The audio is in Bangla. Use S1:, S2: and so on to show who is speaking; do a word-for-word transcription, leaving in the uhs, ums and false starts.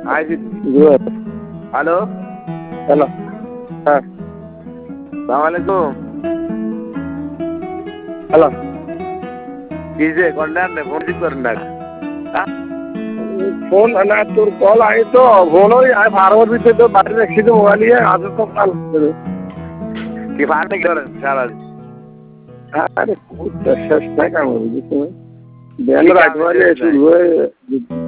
S1: আইছি।
S2: গুড।
S1: Hello
S2: hello. হ্যাঁ।
S1: সালাম আলাইকুম।
S2: হ্যালো।
S1: কি যে কন্যান ফোন রিসিভ করেন না?
S2: फोन ना तो कॉल आई तो फोन ही आए फार्मर भी थे तो बाहर रखी तो मोबाइल ही है आज तो कॉल
S1: কি ফার্মে করেন সারা?
S2: अरे बहुत सस्ता काम है जिसमें बैल रात वाले शुरू हुए